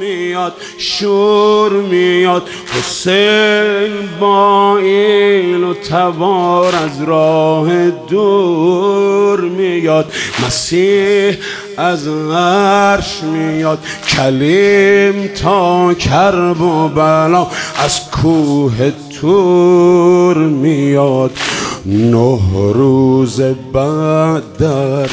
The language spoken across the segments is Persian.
میاد شور میاد. حسین با ایل و تبار از راه دور میاد. مسیح از عرش میاد. کلیم تا کرب و بلا از کوه تور میاد. 9 روز بعد در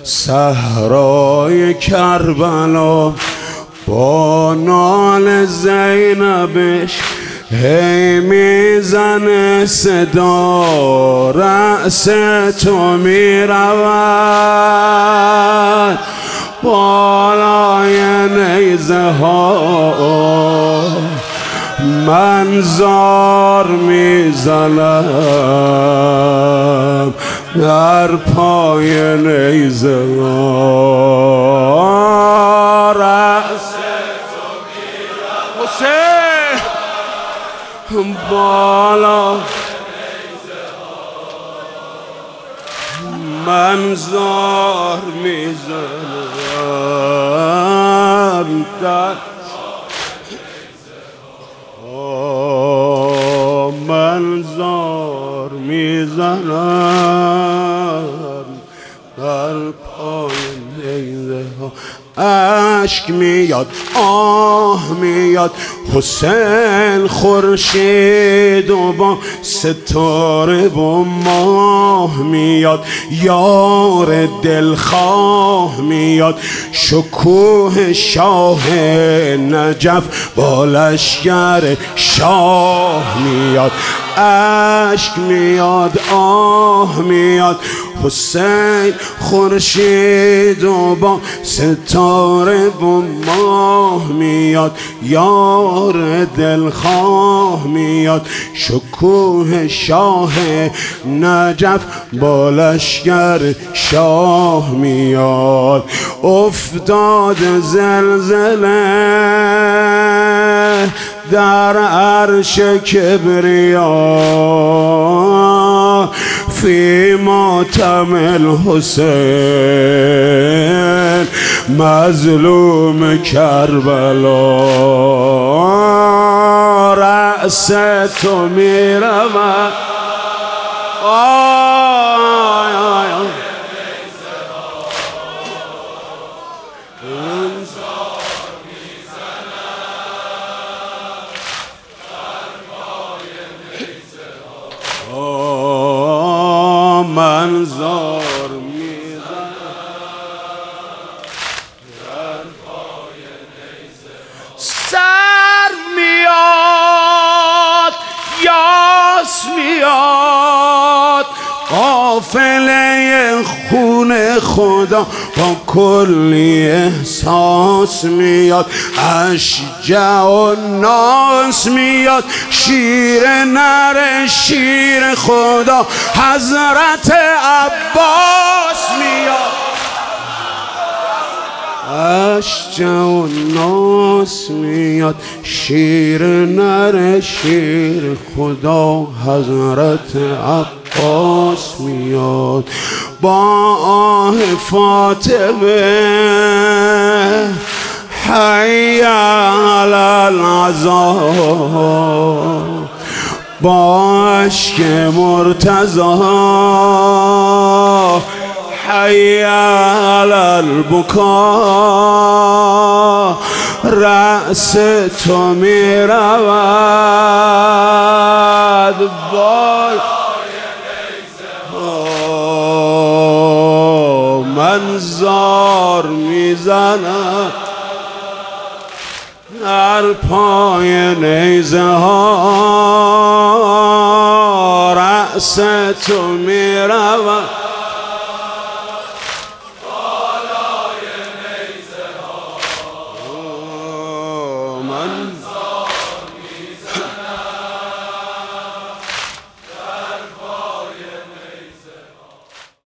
صحرای کربلا با نال زینبش هی میزنه صدا رأس تو میرود بالای نیزه ها. من زار میزنم در پای نیزه ها. رأس تو میرود حسین بالا من زار میزنم در من زار میزنم در پای نیزه ها. اشک میاد آه میاد. حسین خورشید و با ستاره و ماه میاد. یار دلخواه میاد. شکوه شاه نجف با لشکر شاه میاد. اشک میاد آه میاد. حسین خورشید و با ستاره و ماه میاد. یار دلخواه میاد. شکوه شاه نجف با لشکر شاه میاد. افتاد زلزله در عرش کبریا فی ماتم الحسین مظلوم کربلا. رأس تو میرود من زار میزنم سر میاد یاس میاد. قافله خون خدا با کلی احساس میاد. اشجع و ناس میاد. شیر نر شیر خدا حضرت عباس میاد. اشجع و ناس میاد. شیر نر شیر خدا حضرت عباس میاد. با آه فاطمه حی علی العزا. با اشک مرتضی حی علی البکا. رأس تو میرود بال من زار میزنم در پای نیزه ها. رأس تو میرود بالای نیزه ها. من